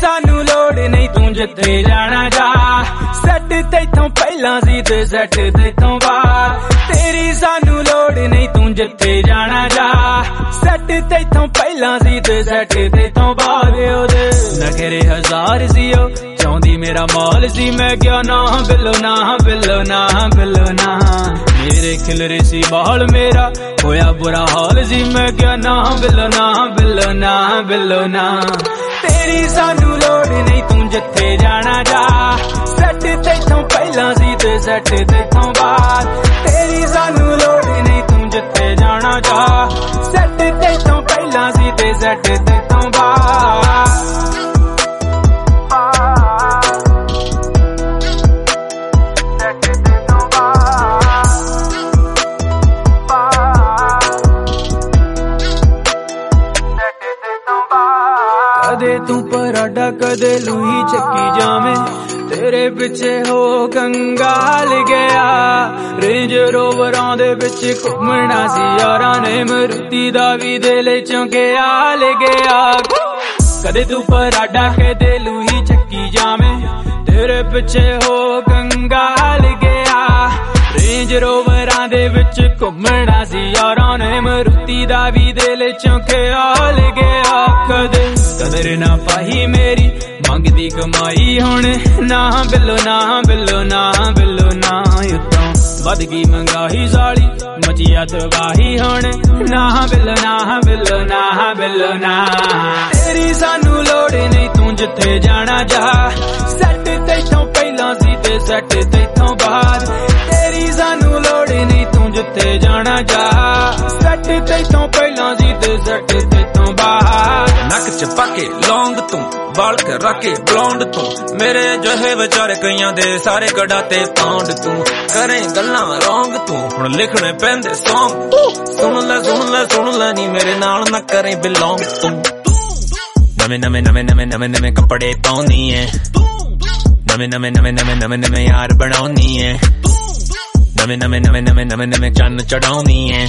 सानू लोड़ नहीं तू जिथे जाना जा सैट तैथों पहला सी ते सैट तैथों बाद तेरी सानू लोड़ नहीं तू जिथे जाना जा सैट तैथों पहला सी ते सैट तैथों बाद ओदे नखरे हजार सी ओ चाहती मेरा माल सी मैं क्या ना बिलो ना बिलो ना बिलो ना मेरे खिलरे सी बाल मेरा होया बुरा हाल सी मैं क्या ना बिलो ना बिलो ना बिलो ना तेरी सानू लोड़ नहीं तू जिथे जाना जा सैट तैथों पहला सी ते सैट तैथों बाद तेरी सानू लोड़ नहीं तू जिथे जाना जा सैट तैथों पहला सी ते सैट तैथों बाद कदे तू पराडा कदे लूही चक्की जावे तेरे पिछे हो कंगाल गया रेंज रोवरां दे विच घुमना सी यारां ने मरुती दा वी दिल चौंकिया ले गया कदे तू पराडा कदे लूही चक्की जावे तेरे पिछे हो कंगाल गया रेंज रोवरां दे विच घुमना सी यारां ने मरुती दा वी दिल चौंकिया ले गया कदे कदर ना पाई मेरी मंगदी कमाई हुण ना बिलो ना बिलो ना बिलो ना उत्तों वध गई महंगाई साली मचिया तबाही हुण ना बिलो ना बिलो ना बिलो ना तेरी सानू लोड़ नहीं तू जिथे जाना जा सैट तैथों पहला सी ते सैट तैथों बाद तेरी सानू लोड़ नहीं तू जिथे जाना जा सैट तैथों पहला सी ते सैट तैथों बाद नक च पाके लौंग तू बाल करा के ब्लॉन्ड तू मेरे जो है बेचारे कईयां दे सारे कढ़ाते पाउंड तू करें गल्लां रौंग तू हुण लिखने पैंदे सॉन्ग सुन ले नी मेरे नाल ना करें बिलोंग तू नवे कपड़े पाउंदी है नवे यार बनाउंदी है नवे चन्न चढ़ाउंदी है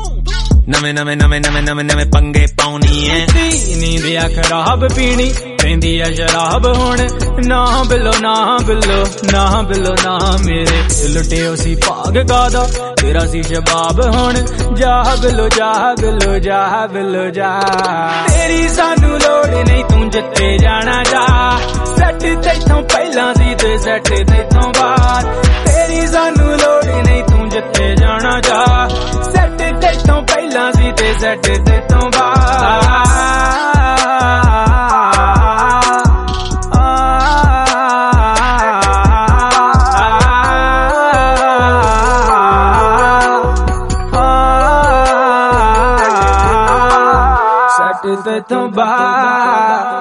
नवे पंगे पाउनी है नींदिया खराब पीनी पेंदी है शराब हुण ना बिलो ना बिलो ना बिलो ना मेरे लुटे उसी भाग गादा तेरा सी शबाब हुण जा बिलो जा बिलो जा बिलो जा तेरी सानू लोड़ नहीं तू जिथे जाना जा सैट तैथों पहला सी ते सैट तैथों बाद तेरी सानू लोड़ नहीं तू जिथे जाना जा सैट तैथों पहला सी ते सैट तैथों बाद सैट तैथों बाद